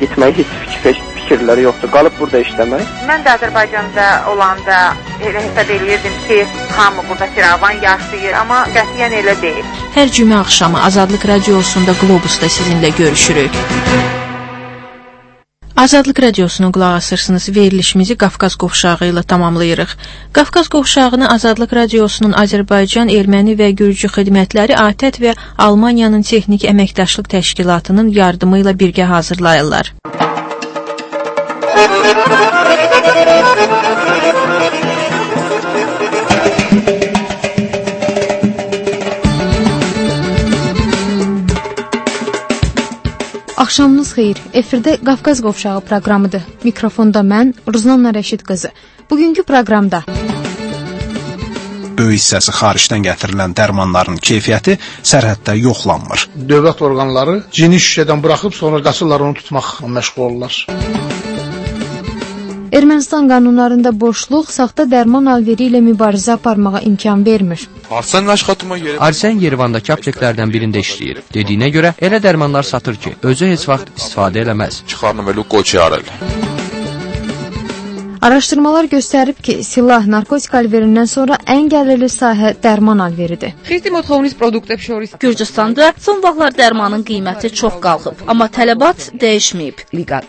getməyi heç fikirləri yoxdur. Qalıb burada işləmək. Mən də Azərbaycanda olanda elə hesab eləyirdim ki, hamı burada firavan yaşayır, amma qətiyyən elə deyil. Hər cümə axşamı Azadlıq Radiosunda Qlobusda sizinlə görüşürük. Azadlıq Radiosunun qulaq asırsınız. Verilişimizi Qafqaz qovşağı ilə tamamlayırıq. Qafqaz qovşağını Azadlıq Radiosunun Azərbaycan, Erməni və Gürcü xidmətləri ATƏT və Almaniyanın Texnik Əməkdaşlıq Təşkilatının yardımı ilə birgə hazırlayırlar. Axşamınız xeyir. Efirdə Qafqaz qovşağı proqramıdır. Mikrofonda mən, Ruzanna Rəşid qızı. Bugünkü proqramda böyük hissəsi xaricdən gətirilən dərmanların keyfiyyəti sərhəddə yoxlanmır. Dövlət orqanları cini şüşədən buraxıb sonra qaçırlar onu tutmaqla məşğul olurlar. Ermənistan qanunlarında boşluq saxta dərman alveri ilə mübarizə aparmağa imkan vermir. Arsen Yerevandakı apteklərdən birində işləyir. Dediyinə görə elə dərmanlar satır ki, özü heç vaxt istifadə eləməz. Araşdırmalar göstərib ki, silah, narkotik alverindən sonra ən gəlirli sahə dərman alveridir. Gürcüstanda son vaxtlar dərmanın qiyməti çox qalxıb, amma tələbat dəyişməyib.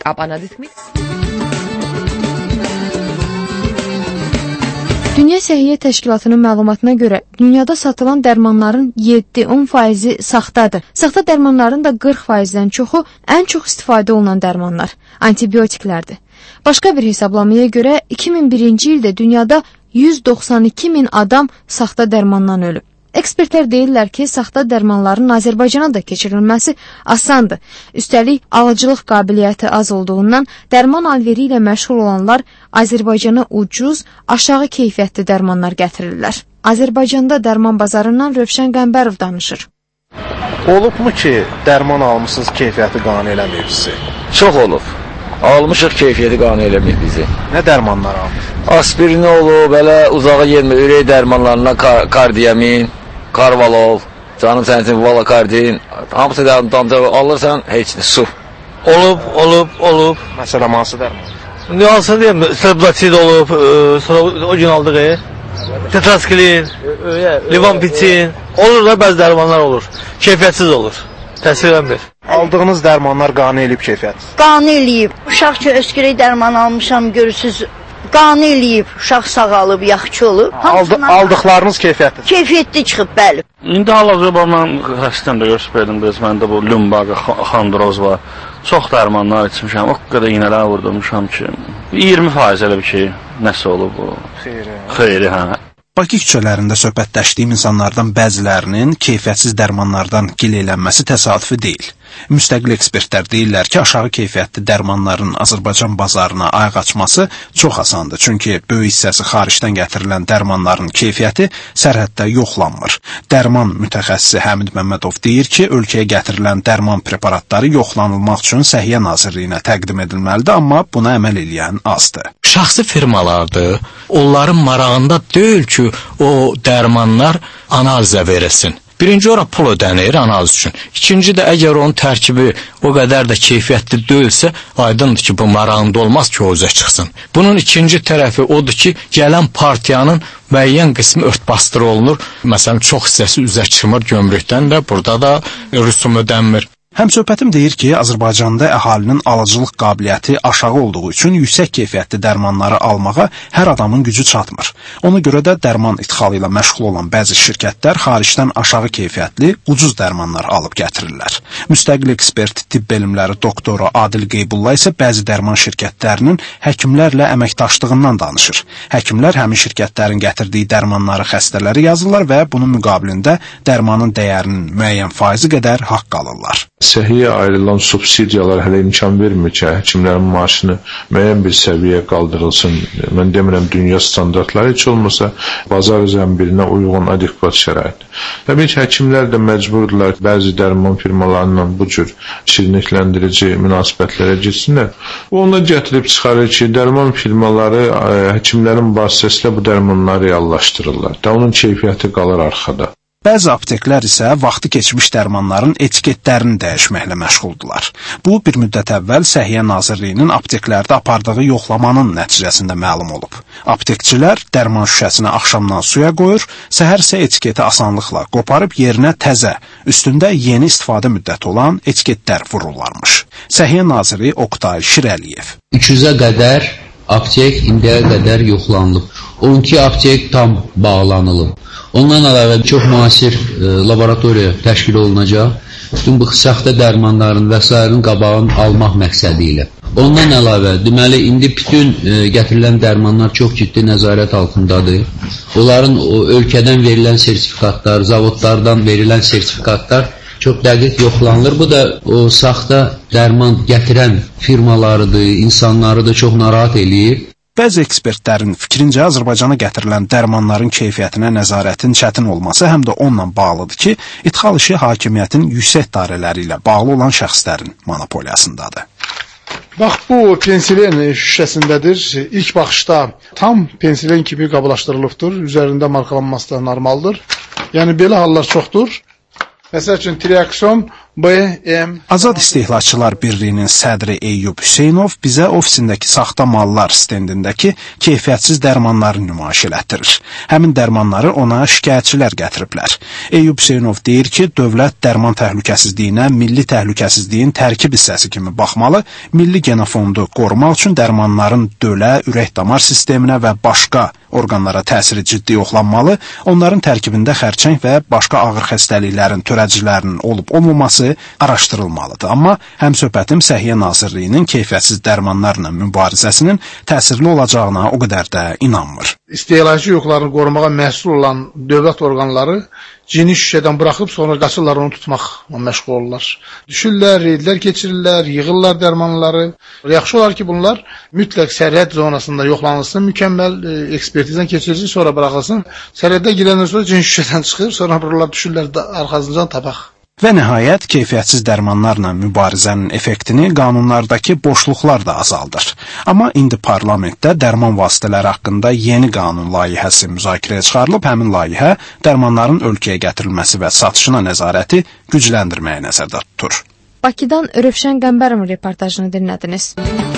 Dünya Səhiyyə Təşkilatının məlumatına görə dünyada satılan dərmanların 7-10% saxtadır. Saxta dərmanların da 40%-dən çoxu ən çox istifadə olunan dərmanlar, antibiotiklərdir. Başqa bir hesablamaya görə 2001-ci ildə dünyada 192 min adam saxta dərmandan ölüb. Ekspertlər deyirlər ki, saxta dərmanların Azərbaycana da keçirilməsi asandır. Üstəlik, alıcılıq qabiliyyəti az olduğundan dərman alveri ilə məşğul olanlar Azərbaycana ucuz, aşağı keyfiyyətli dərmanlar gətirirlər. Azərbaycanda dərman bazarından Rövşən Qəmbərov danışır. Olubmu ki, dərman almışsınız, keyfiyyəti qane eləməyib sizi? Çox olub. Almışıq, keyfiyyəti qane eləməyib bizi. Nə dərmanlar almış? Aspirini olub, elə uzağa gelmə, ürək dərmanlarına kardiyamin, Karvalov, canım sənsin, valakardin, hamısı damca alırsan, heç su. Olub. Məsələn, hansı dərman? Ne alsın deyəm, Seblatid olub, sonra o gün aldıq, tetraskilin, Livanpitin, olur da bəzi dərmanlar olur, keyfiyyətsiz olur, təsir eləmir. Aldığınız dərmanlar qane eləyib keyfiyyət? Qane eləyib, uşaq ki, öskürək dərman almışam, görürsünüz, qane eləyib, uşaq sağalıb, yaxşı olub. Aldıqlarınız keyfiyyətli? Keyfiyyətli çıxıb, bəli. İndi hal-hazırda mən xəstəmdə göstərdim, məndə bu lumbaqa, xandroz var. Çox dərmanlar içmişəm, o qədər iğnələr vurdurmuşam ki, 20% elə bir ki, nəsə olub bu. Xeyri, hə. Bakı küçələrində söhbətləşdiyim insanlardan bəzilərinin keyfiyyətsiz dərmanlardan gileylənməsi təsadüfi deyil. Müstəqil ekspertlər deyirlər ki, aşağı keyfiyyətli dərmanların Azərbaycan bazarına ayaq açması çox asandır. Çünki böyük hissəsi xaricdən gətirilən dərmanların keyfiyyəti sərhəddə yoxlanmır. Dərman mütəxəssisi Həmid Məmmədov deyir ki, ölkəyə gətirilən dərman preparatları yoxlanılmaq üçün Səhiyyə Nazirliyinə təqdim edilməlidir, amma buna əməl eləyən azdır. Şəxsi firmalardır, onların marağında deyil ki, o dərmanlar analizə verilsin. Birinci ora pul ödənir analiz üçün. İkinci də əgər onun tərkibi o qədər də keyfiyyətli deyilsə, aydındır ki, bu marağında olmaz ki, o üzə çıxsın. Bunun ikinci tərəfi odur ki, gələn partiyanın müəyyən qismi örtbasdır olunur. Məsələn, çox hissəsi üzə çıxmır gömrükdən də, burada da rüsum ödənmir. Həmsöhbətim deyir ki, Azərbaycanda əhalinin alıcılıq qabiliyyəti aşağı olduğu üçün yüksək keyfiyyətli dərmanları almağa hər adamın gücü çatmır. Ona görə də dərman idxalı ilə məşğul olan bəzi şirkətlər xaricdən aşağı keyfiyyətli, ucuz dərmanlar alıb gətirirlər. Müstəqil ekspert tibb elmləri doktoru Adil Qeybulla isə bəzi dərman şirkətlərinin həkimlərlə əməkdaşlığından danışır. Həkimlər həmin şirkətlərin gətirdiyi dərmanları xəstələrə yazırlar və bunun müqabilində dərmanın dəyərinin müəyyən faizi qədər haqq alırlar. Səhiyyə ayrılan subsidiyalar hələ imkan vermir ki, həkimlərin maaşını müəyyən bir səviyyəyə qaldırılsın. Mən demirəm, dünya standartları heç olmasa bazar zəmbilinə uyğun adekvat şərait. Təbii ki, həkimlər də məcburdular bəzi dərman firmalarından bu cür şirinlikləndirici münasibətlərə getsinlər. Ona gətirib çıxarır ki, dərman firmaları həkimlərin vasitəsilə bu dərmanları reallaşdırırlar. Da onun keyfiyyəti qalır arxada. Bəzi apteklər isə vaxtı keçmiş dərmanların etiketlərini dəyişməklə məşğuldular. Bu, bir müddət əvvəl Səhiyyə Nazirliyinin apteklərdə apardığı yoxlamanın nəticəsində məlum olub. Aptekçilər dərman şüşəsini axşamdan suya qoyur, səhər isə etiketi asanlıqla qoparıb yerinə təzə, üstündə yeni istifadə müddəti olan etiketlər vururlarmış. Səhiyyə Naziri Oqtay Şirəliyev. 300-ə qədər aptek indiyə qədər yoxlanılıb. 12 aptek tam bağlanılıb. Ondan əlavə çox müasir laboratoriya təşkil olunacaq. Bütün bu saxta dərmanların və sairənin qabağını almaq məqsədi ilə. Ondan əlavə, deməli, indi bütün gətirilən dərmanlar çox ciddi nəzarət altındadır. Onların ölkədən verilən sertifikatlar, zavodlardan verilən sertifikatlar çox dəqiq yoxlanılır. Bu da o saxta dərman gətirən firmalarıdır, insanları da çox narahat eləyir. Bəzi ekspertlərin fikrincə Azərbaycana gətirilən dərmanların keyfiyyətinə nəzarətin çətin olması həm də onunla bağlıdır ki, idxal işi hakimiyyətin yüksək dairələri ilə bağlı olan şəxslərin monopoliyasındadır. Bax, bu pensilen şüşəsindədir. İlk baxışda tam pensilen kimi qablaşdırılıbdır. Üzərində markalanması da normaldır. Yəni, belə hallar çoxdur. Məsəl üçün, Triakson, BM... Azad İstehlakçılar Birliyinin sədri Eyyub Hüseynov bizə ofisindəki saxta mallar stendindəki keyfiyyətsiz dərmanları nümayiş elətdirir. Həmin dərmanları ona şikayətçilər gətiriblər. Eyyub Hüseynov deyir ki, dövlət dərman təhlükəsizliyinə milli təhlükəsizliyin tərkib hissəsi kimi baxmalı, milli genofondu qorumaq üçün dərmanların dölə, ürək-damar sisteminə və başqa orqanlara təsiri ciddi yoxlanmalı, onların tərkibində xərçəng və başqa ağır xəstəliklərin törədicilərinin olub-olmaması araşdırılmalıdır. Amma həmsöhbətim Səhiyyə Nazirliyinin keyfiyyətsiz dərmanlarla mübarizəsinin təsirli olacağına o qədər də inanmır. İstehlakçı hüquqlarını qorumağa məsul olan dövlət orqanları cini şüşədən buraxıb sonra qaçırlar onu tutmaqla məşğul olurlar. Düşürlər, reydlər keçirirlər, yığırlar dərmanları. Yaxşı olar ki, bunlar mütləq sərhəd zonasında yoxlanılsın, mükəmməl ekspertizdən keçirilsin, sonra buraxılsın. Sərhəddə girəndən sonra cini şüşədən çıxır, sonra buralar düşürlər arxasından tabaq. Və nəhayət, keyfiyyətsiz dərmanlarla mübarizənin effektini qanunlardakı boşluqlar da azaldır. Amma indi parlamentdə dərman vasitələri haqqında yeni qanun layihəsi müzakirəyə çıxarılıb, həmin layihə dərmanların ölkəyə gətirilməsi və satışına nəzarəti gücləndirməyə nəzərdə tutur. Bakıdan Rövşən Qəmbərov reportajını dinlədiniz.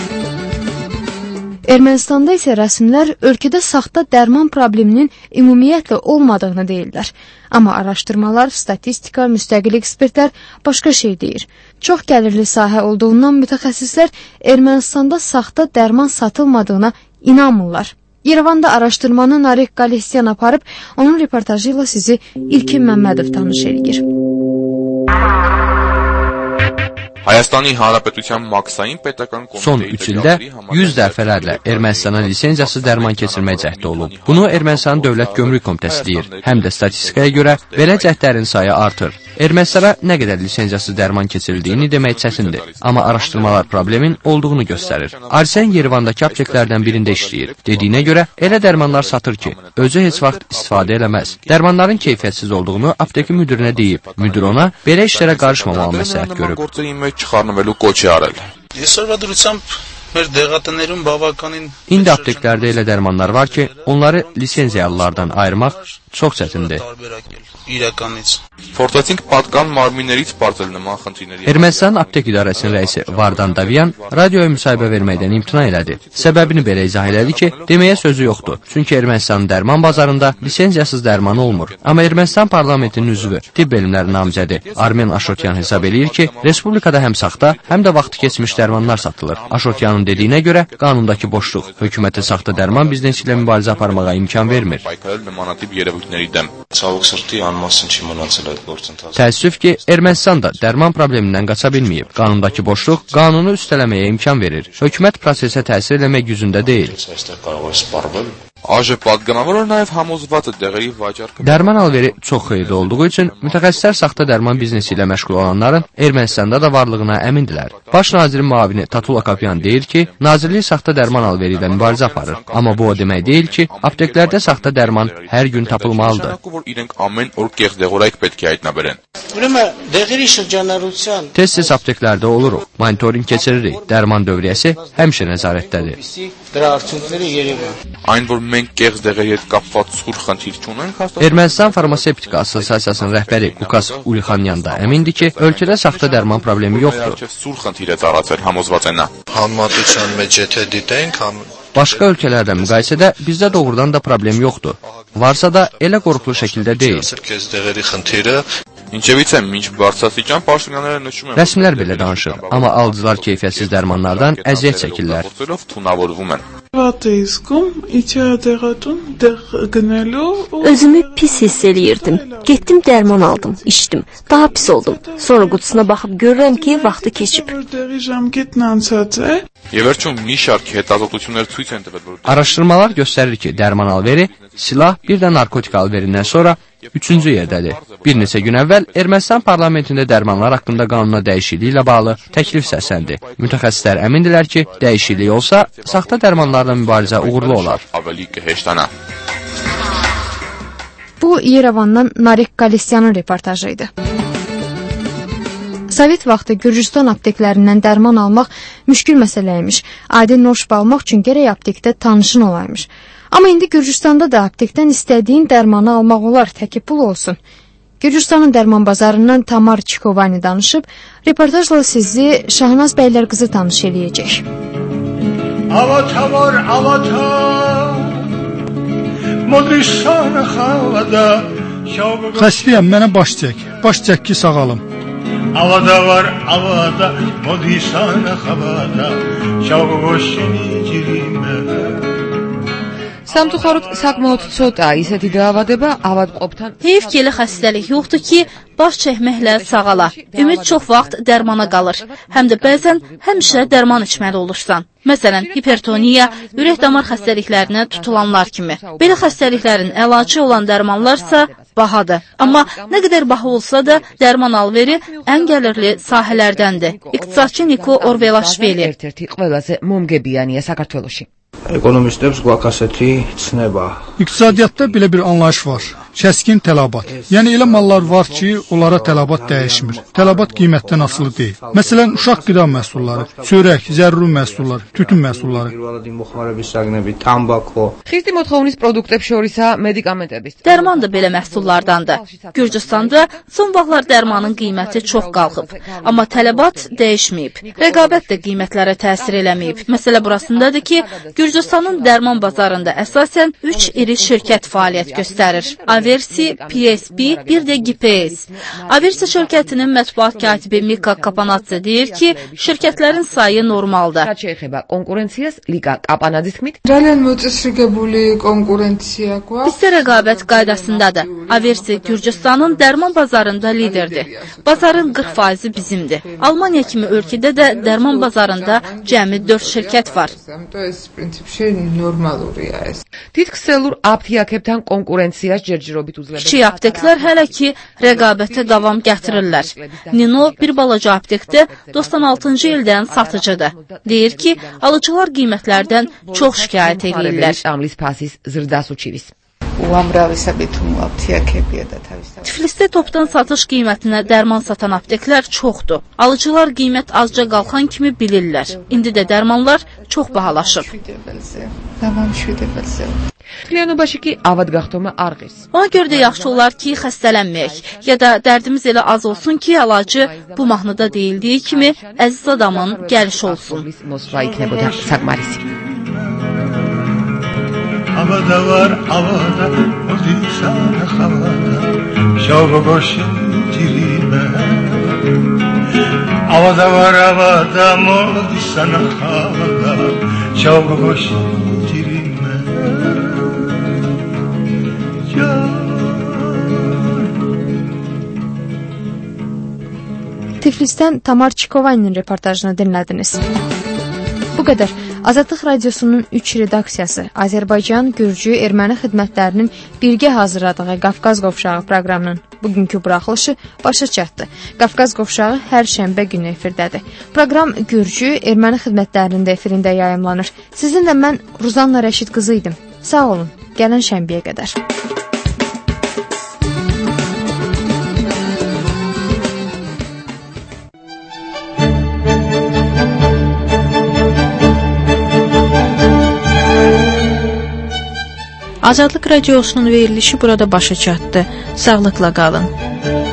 Ermənistanda isə rəsmilər ölkədə saxta dərman probleminin ümumiyyətlə olmadığını deyirlər. Amma araşdırmalar, statistika, müstəqil ekspertlər başqa şey deyir. Çox gəlirli sahə olduğundan mütəxəssislər Ermənistanda saxta dərman satılmadığına inanmırlar. Yerevanda araşdırmanı Narek Qalesyan aparıb, onun reportajı ilə sizi İlkin Məmmədov tanış edir. Հայաստանի Հանրապետության մաքսային պետական Son 3 ildə 100 dəfələrlə Ermənistana lisenziyasız dərman keçirmək cəhdi olub. Bunu Ermənistanın Dövlət Gömrük Komitəsi deyir. Həm də statistikaya görə belə cəhdlərin sayı artır. Ermənistana nə qədər lisenziyasız dərman keçirildiyini demək çətindir. Amma araşdırmalar problemin olduğunu göstərir. Arsen Yerevandakı apteklərdən birində işləyir. Dediyinə görə elə dərmanlar satır ki, özü heç vaxt istifadə eləməz. Dərmanların keyfiyyətsiz olduğunu aptekin müdirinə deyib. Müdir ona belə işlərə qarışmamalı məsləhət görüb. Çıxarnվելու կոչ է արել։ Այսօրվա դրությամբ մեր դեղատներում բավականին İndi apteklərdə elə dərmanlar var ki, onları lisenziyalılardan ayırmaq çox çətindir. Փորձեցինք պատկան մարմիններից բարձել նման խնդիրների։ Ermənistanın aptek idarəsinin rəisi Vardan Davyan radioya müsahibə verməkdən imtina elədi. Səbəbini belə izah elədi ki, deməyə sözü yoxdur. Çünki Ermənistanın dərman bazarında lisenziyasız dərman olmur. Amma Ermənistan parlamentinin üzvü, tibb elmləri namizədi Armen Aşotyan hesab eləyir ki, respublikada həm saxta, həm də vaxtı keçmiş dərmanlar satılır. Aşotyanın dediyinə görə qanundakı boşluq hökumətə saxta dərman biznesi ilə mübarizə aparmağa imkan vermir. Təəssüf ki, Ermənistan da dərman problemindən qaça bilməyib. Qanundakı boşluq qanunu üstələməyə imkan verir. Hökumət prosesə təsir eləmək gücündə deyil. Dərman alveri çox xeyirli olduğu üçün mütəxəssislər saxta dərman biznesi ilə məşğul olanların Ermənistanda da varlığına əmindirlər. Baş nazirin müavini Tatula Kapyan deyir ki, nazirlik saxta dərman alveri ilə mübarizə aparır. Amma bu o demək deyil ki, apteklərdə saxta dərman hər gün tapılmalıdır. Tez-tez apteklərdə oluruq, monitoring keçiririk, dərman dövriyyəsi həmişə nəzarətdədir. մենք կեղծ դեղերի հետ կապված սուր խնդիր չունենք հաստատ։ Ermənistan Farmasevtika Assosiasiyasının rəhbəri Lukas Ulxanyan da əmindir ki, ölkədə saxta dərman problemi yoxdur. Սուր խնդիր է ծառացել, համոզված է նա։ Համատության մեջ եթե դիտենք, Başqa ölkələrlə müqayisədə bizdə doğrudan da problem yoxdur. Varsa da elə qorxulu şəkildə deyil. Ինչևից է, մինչ բարձրաստիճան պաշտոնյաները նշում են։ Rəsmilər belə danışır, amma alıcılar keyfiyyətsiz dərmanlardan əziyyət çəkirlər. Թունավորվում են։ Özümü pis hiss eləyirdim. Getdim dərman aldım, içdim. Daha pis oldum. Sonra qutusuna baxıb görürəm ki, vaxtı keçib. Եվ վերջում մի շարք հետազոտություններ ցույց են տվել, որ Araşdırmalar göstərir ki, dərman alveri, silah, bir də narkotik alverindən sonra 3-cü yerdədir. Bir neçə gün əvvəl Ermənistan parlamentində dərmanlar haqqında qanuna dəyişikliyi ilə bağlı təklif səsləndi. Mütəxəssislər əmindirlər ki, dəyişiklik olsa, saxta dərmanlarla mübarizə uğurlu olar. Bu Yerevandan Narek Galesyanın reportajı idi. Sovet vaxtı Gürcüstan apteklərindən dərman almaq müşkül məsələymiş. Adi norşb almaq üçün gərək aptekdə tanışın olaymış. Amma indi Gürcüstanda da aptekdən istədiyin dərmanı almaq olar, təki pul olsun. Gürcüstanın dərman bazarından Tamar Çikovani danışıb, reportajla sizi Şahnaz Bəylər qızı tanış eləyəcək. Avata var, avata, modristan xavada. Xəstəyəm, mənə baş çək. Baş çək ki, sağalım. Avada var, avada, modristan xavada. Şavqoşini ჭირიმე. Სამწუხაროდ საკმაოდ ცოტა ისეთი დაავადება ავადმყოფთან. Heyf ki, elə xəstəlik yoxdur ki, baş çəkməklə sağala. Ümid çox vaxt dərmana qalır. Həm də bəzən həmişə dərman içməli olursan. Məsələn, hipertoniya, ürək-damar xəstəliklərinə tutulanlar kimi. Belə xəstəliklərin əlacı olan dərmanlarsa bahadır. Amma nə qədər baha olsa da dərman alveri ən gəlirli sahələrdəndir. İqtisadçı Niko Orvelaşvili. ერთ-ერთი ყველაზე მომგებიანია საქართველოში. Ekonomistებს გვაქვს ასეთი ცნება. İqtisadiyyatda belə bir anlayış var. Kəskin tələbat. Yəni elə mallar var ki, onlara tələbat dəyişmir. Tələbat qiymətdən asılı deyil. Məsələn, uşaq qida məhsulları, çörək, zəruri məhsullar, tütün məhsulları. Xristi მოთხოვნის პროდუქტებს შორისაა medikamentების. Dərman da belə məhsullardandır. Gürcüstanda son vaxtlar dərmanın qiyməti çox qalxıb. Amma tələbat dəyişməyib. Rəqabət də qiymətlərə təsir eləməyib. Məsələ burasındadır ki, Gürcüstanın dərman bazarında əsasən 3 iri şirkət fəaliyyət göstərir. Aversi, PSP, bir də GPS. Aversi şirkətinin mətbuat katibi Mika Kapanadze deyir ki, şirkətlərin sayı normaldır. Bizdə rəqabət qaydasındadır. Aversi Gürcüstanın dərman bazarında liderdir. Bazarın 40% bizimdir. Almaniya kimi ölkədə də dərman bazarında cəmi 4 şirkət var. Titksellur aptekəbdən konkurensiya cərcirobit uzlədir. Kiçik apteklər hələ ki rəqabətə davam gətirirlər. Nino bir balaca aptekdə 96-cı ildən satıcıdır. Deyir ki, alıcılar qiymətlərdən çox şikayət edirlər. Tiflisdə topdan satış qiymətinə dərman satan apteklər çoxdur. Alıcılar qiymət azca qalxan kimi bilirlər. İndi də dərmanlar çox bahalaşıb. Ona görə də yaxşı olar ki, xəstələnməyək ya da dərdimiz elə az olsun ki, əlacı bu mahnıda deyildiyi kimi əziz adamın gəlişi olsun. Havada var, havada, modristan havada, şavqoşin ჭირიმე. Havada var, havada, modristan havada, şavqoşin ჭირიმე. Tiflisdən Tamar Çikovani'nin reportajını dinlədiniz. Bu qədər. Azadlıq Radiosunun 3 redaksiyası Azərbaycan, Gürcü, Erməni xidmətlərinin birgə hazırladığı Qafqaz Qovşağı proqramının bugünkü buraxılışı başa çatdı. Qafqaz Qovşağı hər şənbə günü efirdədir. Proqram Gürcü, Erməni xidmətlərinin də efirində yayımlanır. Sizinlə mən Ruzanna Rəşid qızı idim. Sağ olun. Gələn şənbəyə qədər. Azadlıq Radiosunun verilişi burada başa çatdı. Sağlıqla qalın.